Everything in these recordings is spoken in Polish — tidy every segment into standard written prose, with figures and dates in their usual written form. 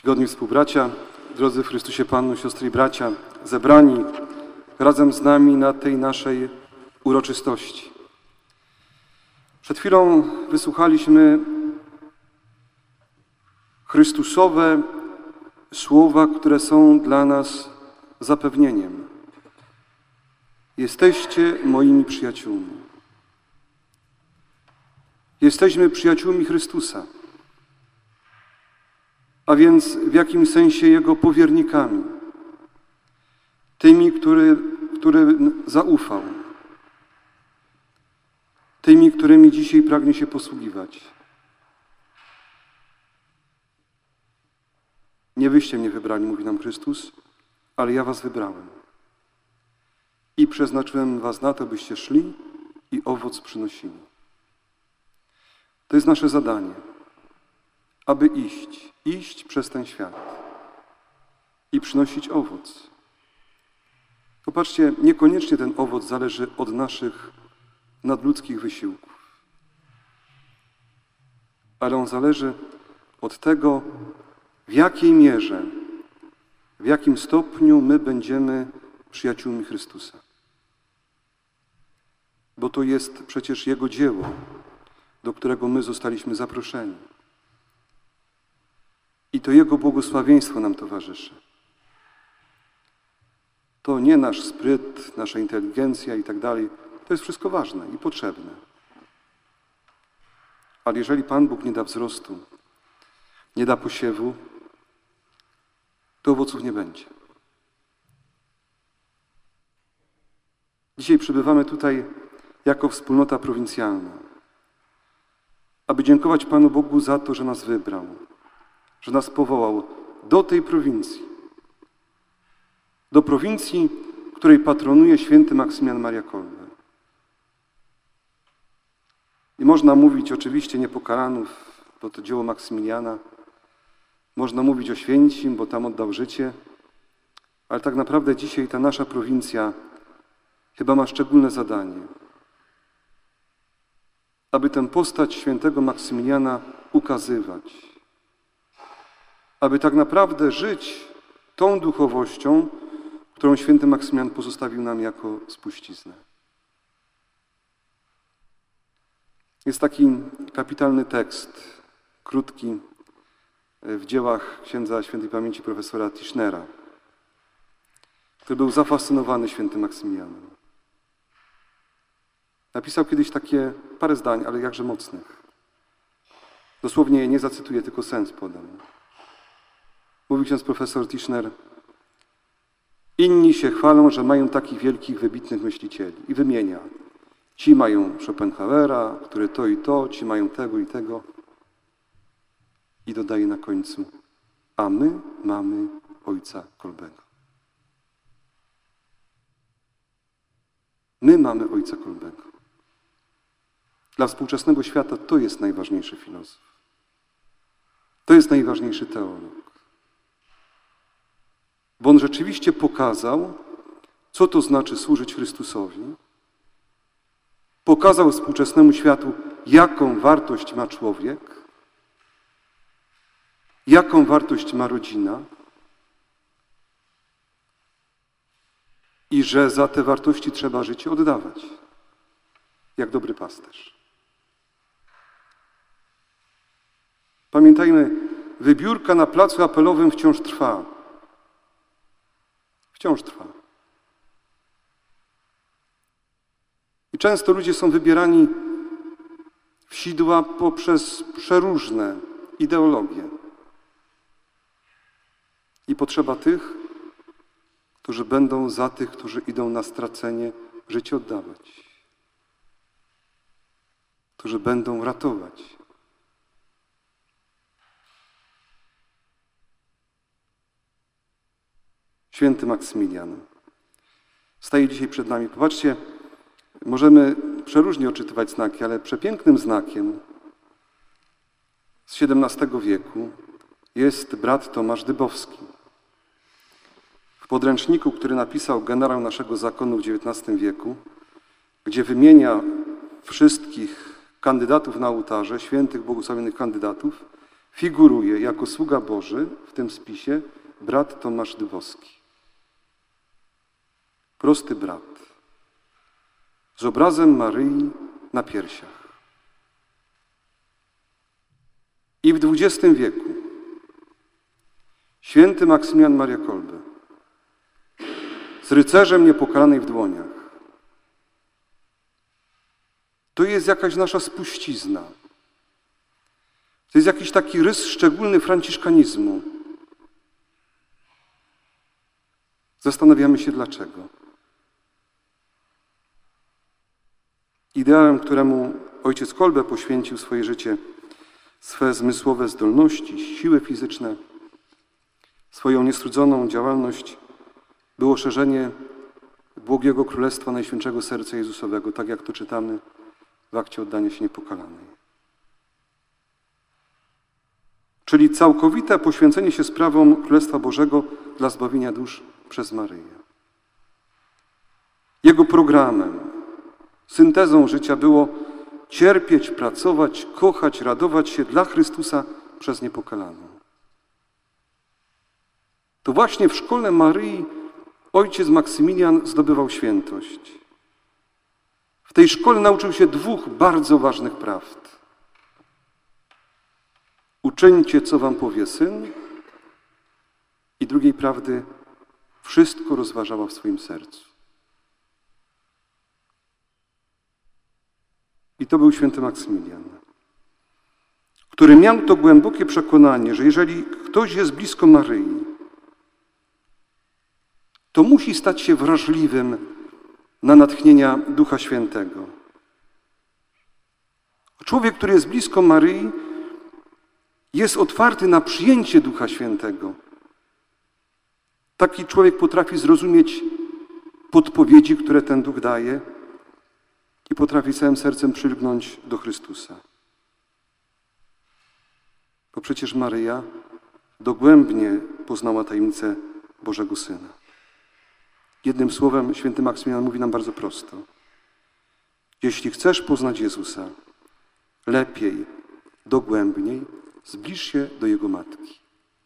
Czcigodni współbracia, drodzy w Chrystusie Panu, siostry i bracia, zebrani razem z nami na tej naszej uroczystości. Przed chwilą wysłuchaliśmy Chrystusowe słowa, które są dla nas zapewnieniem. Jesteście moimi przyjaciółmi. Jesteśmy przyjaciółmi Chrystusa, a więc w jakimś sensie Jego powiernikami, tymi, który zaufał, tymi, którymi dzisiaj pragnie się posługiwać. Nie wyście mnie wybrali, mówi nam Chrystus, ale ja was wybrałem. I przeznaczyłem was na to, byście szli i owoc przynosili. To jest nasze zadanie, aby iść przez ten świat i przynosić owoc. Popatrzcie, niekoniecznie ten owoc zależy od naszych nadludzkich wysiłków, ale on zależy od tego, w jakiej mierze, w jakim stopniu my będziemy przyjaciółmi Chrystusa. Bo to jest przecież Jego dzieło, do którego my zostaliśmy zaproszeni. I to Jego błogosławieństwo nam towarzyszy. To nie nasz spryt, nasza inteligencja i tak dalej. To jest wszystko ważne i potrzebne. Ale jeżeli Pan Bóg nie da wzrostu, nie da posiewu, to owoców nie będzie. Dzisiaj przybywamy tutaj jako wspólnota prowincjalna, aby dziękować Panu Bogu za to, że nas wybrał, że nas powołał do tej prowincji. Do prowincji, której patronuje święty Maksymilian Maria Kolbe. I można mówić oczywiście Niepokalanów, bo to dzieło Maksymiliana. Można mówić o Święcim, bo tam oddał życie. Ale tak naprawdę dzisiaj ta nasza prowincja chyba ma szczególne zadanie. Aby tę postać świętego Maksymiliana ukazywać. Aby tak naprawdę żyć tą duchowością, którą święty Maksymilian pozostawił nam jako spuściznę. Jest taki kapitalny tekst, krótki, w dziełach księdza świętej pamięci profesora Tischnera, który był zafascynowany świętym Maksymilianem. Napisał kiedyś takie parę zdań, ale jakże mocnych. Dosłownie je nie zacytuję, tylko sens podam. Mówi ksiądz profesor Tischner: inni się chwalą, że mają takich wielkich, wybitnych myślicieli. I wymienia. Ci mają Schopenhauera, który to i to, ci mają tego i tego. I dodaje na końcu: a my mamy ojca Kolbego. My mamy ojca Kolbego. Dla współczesnego świata to jest najważniejszy filozof. To jest najważniejszy teolog. Bo on rzeczywiście pokazał, co to znaczy służyć Chrystusowi. Pokazał współczesnemu światu, jaką wartość ma człowiek, jaką wartość ma rodzina i że za te wartości trzeba życie oddawać, jak dobry pasterz. Pamiętajmy, wybiórka na placu apelowym wciąż trwa. Wciąż trwa. I często ludzie są wybierani w sidła poprzez przeróżne ideologie. I potrzeba tych, którzy będą za tych, którzy idą na stracenie, życie oddawać. Którzy będą ratować. Święty Maksymilian staje dzisiaj przed nami. Popatrzcie, możemy przeróżnie odczytywać znaki, ale przepięknym znakiem z XVII wieku jest brat Tomasz Dybowski. W podręczniku, który napisał generał naszego zakonu w XIX wieku, gdzie wymienia wszystkich kandydatów na ołtarze, świętych, błogosławionych kandydatów, figuruje jako sługa Boży w tym spisie brat Tomasz Dybowski. Prosty brat, z obrazem Maryi na piersiach. I w XX wieku święty Maksymilian Maria Kolbe z rycerzem niepokalanej w dłoniach. To jest jakaś nasza spuścizna. To jest jakiś taki rys szczególny franciszkanizmu. Zastanawiamy się dlaczego. Ideałem, któremu ojciec Kolbe poświęcił swoje życie, swe zmysłowe zdolności, siły fizyczne, swoją niestrudzoną działalność, było szerzenie błogiego Królestwa Najświętszego Serca Jezusowego, tak jak to czytamy w akcie oddania się niepokalanej. Czyli całkowite poświęcenie się sprawom Królestwa Bożego dla zbawienia dusz przez Maryję. Jego programem, syntezą życia było cierpieć, pracować, kochać, radować się dla Chrystusa przez niepokalaną. To właśnie w szkole Maryi ojciec Maksymilian zdobywał świętość. W tej szkole nauczył się dwóch bardzo ważnych prawd. Uczyńcie, co wam powie syn. I drugiej prawdy, wszystko rozważała w swoim sercu. I to był święty Maksymilian, który miał to głębokie przekonanie, że jeżeli ktoś jest blisko Maryi, to musi stać się wrażliwym na natchnienia Ducha Świętego. Człowiek, który jest blisko Maryi, jest otwarty na przyjęcie Ducha Świętego. Taki człowiek potrafi zrozumieć podpowiedzi, które ten Duch daje i potrafi całym sercem przylgnąć do Chrystusa. Bo przecież Maryja dogłębnie poznała tajemnicę Bożego Syna. Jednym słowem święty Maksymilian mówi nam bardzo prosto. Jeśli chcesz poznać Jezusa, lepiej, dogłębniej zbliż się do Jego Matki.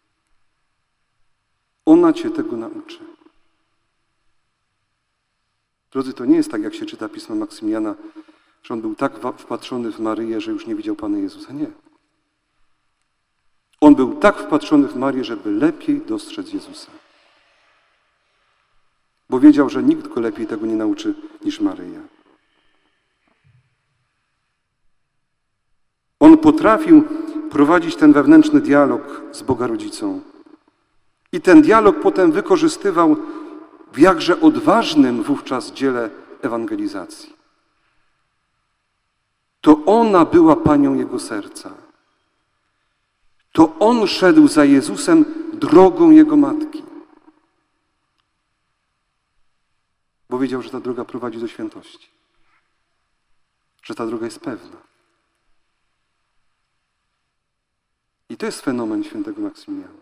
Ona cię tego nauczy. Drodzy, to nie jest tak, jak się czyta Pismo Maksymiliana, że on był tak wpatrzony w Maryję, że już nie widział Pana Jezusa. Nie. On był tak wpatrzony w Marię, żeby lepiej dostrzec Jezusa. Bo wiedział, że nikt go lepiej tego nie nauczy niż Maryja. On potrafił prowadzić ten wewnętrzny dialog z Boga Rodzicą. I ten dialog potem wykorzystywał w jakże odważnym wówczas dziele ewangelizacji. To ona była panią jego serca. To on szedł za Jezusem drogą jego matki. Bo wiedział, że ta droga prowadzi do świętości. Że ta droga jest pewna. I to jest fenomen świętego Maksymiliana.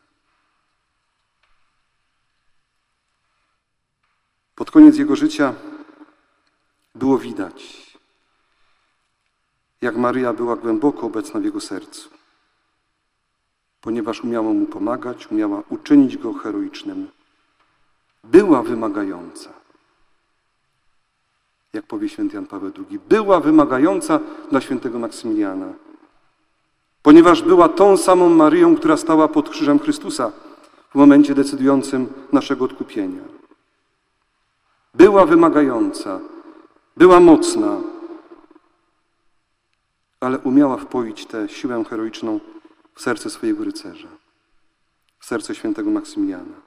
Pod koniec jego życia było widać, jak Maryja była głęboko obecna w jego sercu, ponieważ umiała mu pomagać, umiała uczynić go heroicznym. Była wymagająca, jak powie święty Jan Paweł II, była wymagająca dla świętego Maksymiliana, ponieważ była tą samą Maryją, która stała pod krzyżem Chrystusa w momencie decydującym naszego odkupienia. Była wymagająca, była mocna, ale umiała wpoić tę siłę heroiczną w serce swojego rycerza, w serce świętego Maksymiliana.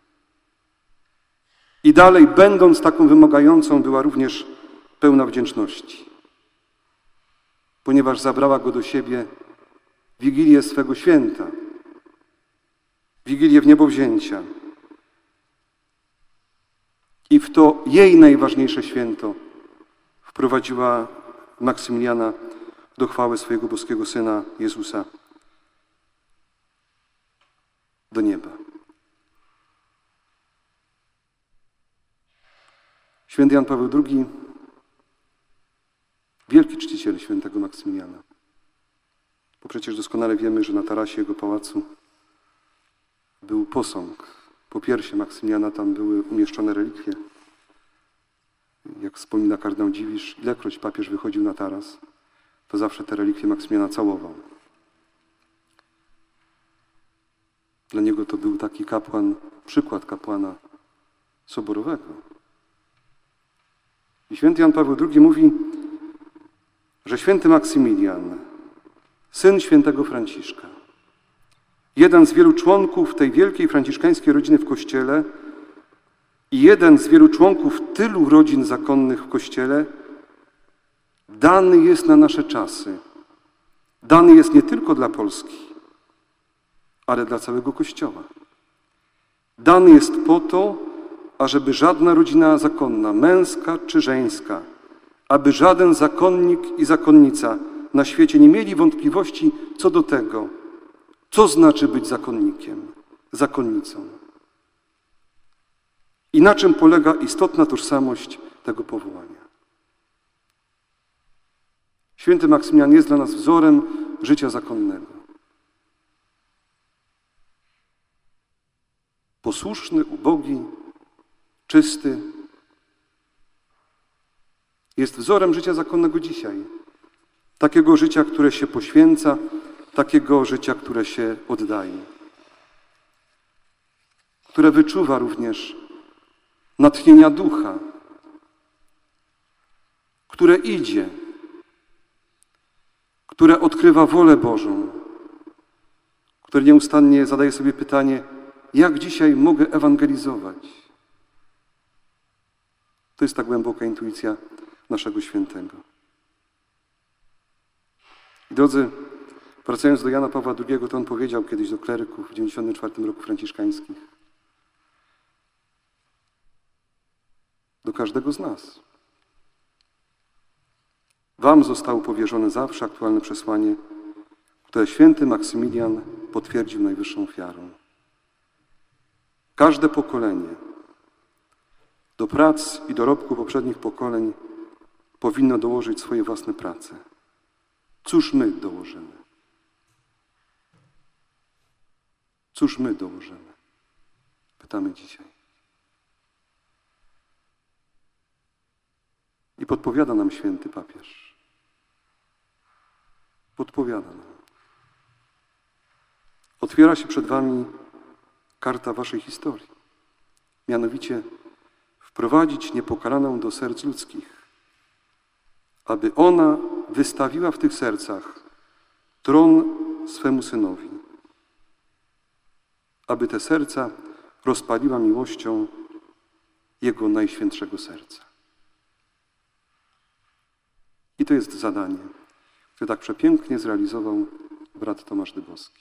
I dalej, będąc taką wymagającą, była również pełna wdzięczności, ponieważ zabrała go do siebie w Wigilię swego święta, Wigilię Wniebowzięcia. I w to jej najważniejsze święto wprowadziła Maksymiliana do chwały swojego boskiego Syna Jezusa do nieba. Święty Jan Paweł II, wielki czciciel świętego Maksymiliana, Bo przecież doskonale wiemy, że na tarasie jego pałacu był posąg. Po piersie Maksymiliana tam były umieszczone relikwie. Jak wspomina kardynał Dziwisz, ilekroć papież wychodził na taras, to zawsze te relikwie Maksymiliana całował. Dla niego to był taki kapłan, przykład kapłana soborowego. I święty Jan Paweł II mówi, że święty Maksymilian, syn świętego Franciszka, jeden z wielu członków tej wielkiej franciszkańskiej rodziny w Kościele i jeden z wielu członków tylu rodzin zakonnych w Kościele, dany jest na nasze czasy. Dany jest nie tylko dla Polski, ale dla całego Kościoła. Dany jest po to, ażeby żadna rodzina zakonna, męska czy żeńska, aby żaden zakonnik i zakonnica na świecie nie mieli wątpliwości co do tego, co znaczy być zakonnikiem, zakonnicą. I na czym polega istotna tożsamość tego powołania. Święty Maksymilian jest dla nas wzorem życia zakonnego. Posłuszny, ubogi, czysty. Jest wzorem życia zakonnego dzisiaj. Takiego życia, które się poświęca, takiego życia, które się oddaje. Które wyczuwa również natchnienia ducha, które idzie, które odkrywa wolę Bożą, które nieustannie zadaje sobie pytanie, jak dzisiaj mogę ewangelizować? To jest ta głęboka intuicja naszego świętego. Drodzy, wracając do Jana Pawła II, to on powiedział kiedyś do kleryków w 94 roku franciszkańskich. Do każdego z nas. Wam zostało powierzone zawsze aktualne przesłanie, które święty Maksymilian potwierdził najwyższą ofiarą. Każde pokolenie do prac i dorobku poprzednich pokoleń powinno dołożyć swoje własne prace. Cóż my dołożymy? Cóż my dołożymy? Pytamy dzisiaj. I podpowiada nam święty papież. Podpowiada nam. Otwiera się przed wami karta waszej historii. Mianowicie wprowadzić niepokalaną do serc ludzkich, aby ona wystawiła w tych sercach tron swemu Synowi. Aby te serca rozpaliła miłością Jego najświętszego serca. I to jest zadanie, które tak przepięknie zrealizował brat Tomasz Dybowski.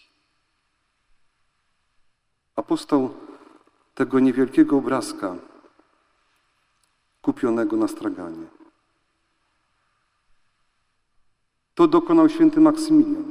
Apostoł tego niewielkiego obrazka kupionego na straganie. To dokonał święty Maksymilian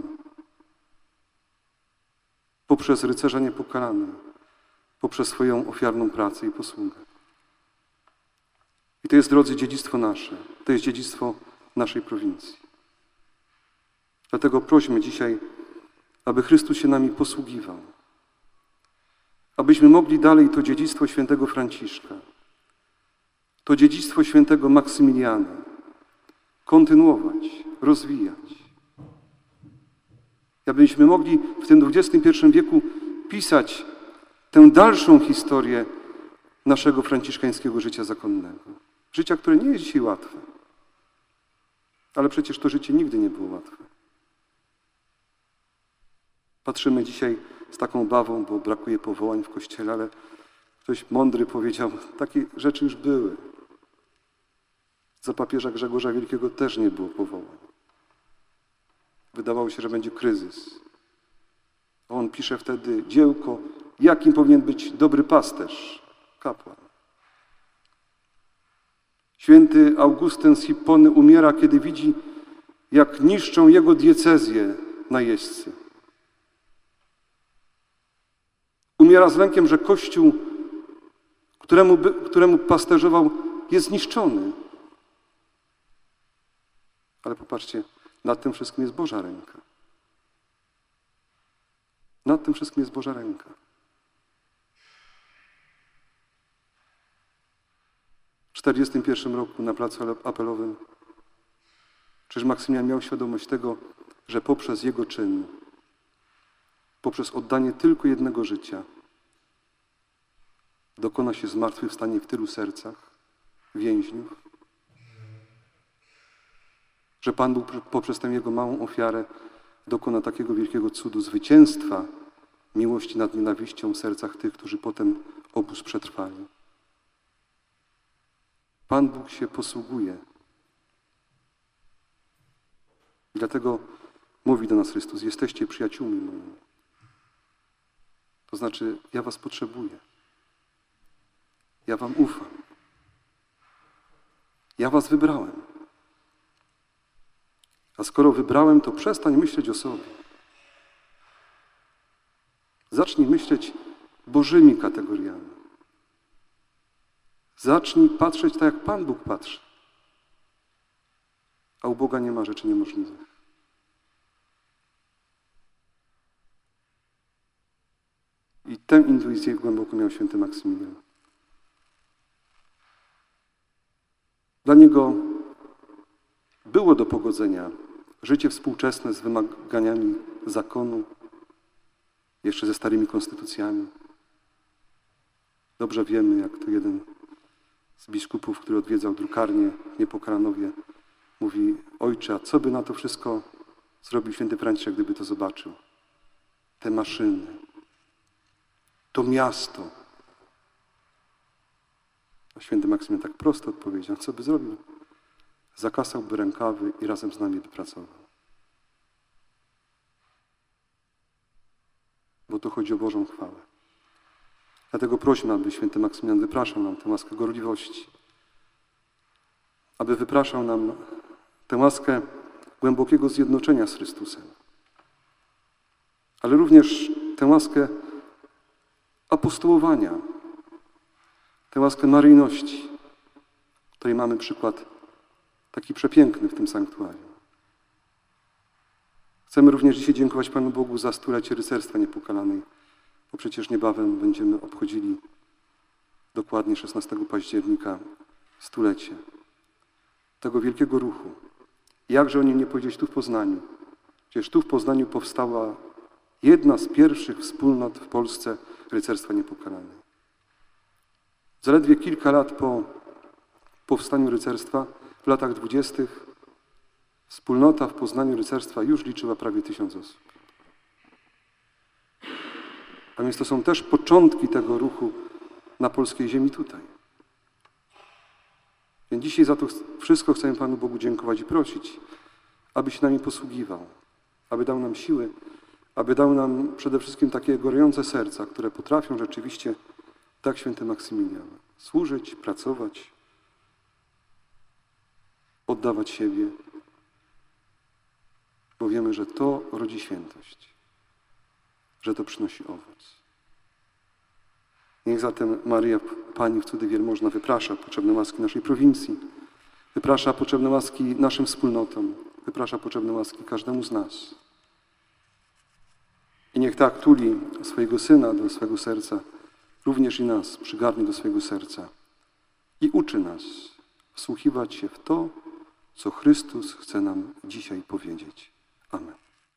poprzez rycerza niepokalany, poprzez swoją ofiarną pracę i posługę. I to jest, drodzy, dziedzictwo nasze. To jest dziedzictwo naszej prowincji. Dlatego prośmy dzisiaj, aby Chrystus się nami posługiwał. Abyśmy mogli dalej to dziedzictwo świętego Franciszka, to dziedzictwo świętego Maksymiliana kontynuować, rozwijać. Abyśmy mogli w tym XXI wieku pisać tę dalszą historię naszego franciszkańskiego życia zakonnego. Życia, które nie jest dzisiaj łatwe. Ale przecież to życie nigdy nie było łatwe. Patrzymy dzisiaj z taką obawą, bo brakuje powołań w Kościele, ale ktoś mądry powiedział, takie rzeczy już były. Za papieża Grzegorza Wielkiego też nie było powołań. Wydawało się, że będzie kryzys. A on pisze wtedy dziełko, jakim powinien być dobry pasterz, kapłan. Święty Augustyn z Hippony umiera, kiedy widzi, jak niszczą jego diecezję najeźdźcy. Umiera z lękiem, że Kościół, któremu pasterzował, jest zniszczony. Ale popatrzcie, nad tym wszystkim jest Boża ręka. Nad tym wszystkim jest Boża ręka. W 1941 roku na placu apelowym Krzyż Maksymilian miał świadomość tego, że poprzez jego czyn, poprzez oddanie tylko jednego życia, dokona się zmartwychwstanie w tylu sercach więźniów, że Pan Bóg poprzez tę jego małą ofiarę dokona takiego wielkiego cudu zwycięstwa miłości nad nienawiścią w sercach tych, którzy potem obóz przetrwali. Pan Bóg się posługuje. I dlatego mówi do nas Chrystus: jesteście przyjaciółmi moimi. To znaczy, ja was potrzebuję. Ja wam ufam. Ja was wybrałem. A skoro wybrałem, to przestań myśleć o sobie. Zacznij myśleć Bożymi kategoriami. Zacznij patrzeć tak, jak Pan Bóg patrzy. A u Boga nie ma rzeczy niemożliwych. I tę intuicję głęboko miał święty Maksymilian. Dla niego było do pogodzenia życie współczesne z wymaganiami zakonu, jeszcze ze starymi konstytucjami. Dobrze wiemy, jak to jeden z biskupów, który odwiedzał drukarnię w Niepokalanowie, mówi: ojcze, a co by na to wszystko zrobił święty Franciszek, gdyby to zobaczył? Te maszyny, to miasto. A święty Maksymilian tak prosto odpowiedział: co by zrobił? Zakasałby rękawy i razem z nami by pracował. Bo tu chodzi o Bożą chwałę. Dlatego prośmy, aby święty Maksymilian wypraszał nam tę łaskę gorliwości. Aby wypraszał nam tę łaskę głębokiego zjednoczenia z Chrystusem. Ale również tę łaskę apostołowania. Tę łaskę maryjności, której mamy przykład taki przepiękny w tym sanktuarium. Chcemy również dzisiaj dziękować Panu Bogu za 100-lecie rycerstwa Niepokalanej, bo przecież niebawem będziemy obchodzili dokładnie 16 października 100-lecie tego wielkiego ruchu. Jakże o nim nie powiedzieć tu w Poznaniu? Przecież tu w Poznaniu powstała jedna z pierwszych wspólnot w Polsce rycerstwa Niepokalanej. Zaledwie kilka lat po powstaniu rycerstwa, w latach 20. wspólnota w Poznaniu rycerstwa już liczyła prawie 1000 osób. A więc to są też początki tego ruchu na polskiej ziemi tutaj. Więc dzisiaj za to wszystko chcemy Panu Bogu dziękować i prosić, aby się nami posługiwał, aby dał nam siły, aby dał nam przede wszystkim takie gorące serca, które potrafią rzeczywiście, tak święty Maksymilian, służyć, pracować, oddawać siebie, bo wiemy, że to rodzi świętość, że to przynosi owoc. Niech zatem Maryja, Pani w cudy wielmożna, wyprasza potrzebne łaski naszej prowincji, wyprasza potrzebne łaski naszym wspólnotom, wyprasza potrzebne łaski każdemu z nas. I niech tak tuli swojego Syna do swego serca, również i nas przygarnie do swojego serca i uczy nas wsłuchiwać się w to, co Chrystus chce nam dzisiaj powiedzieć. Amen.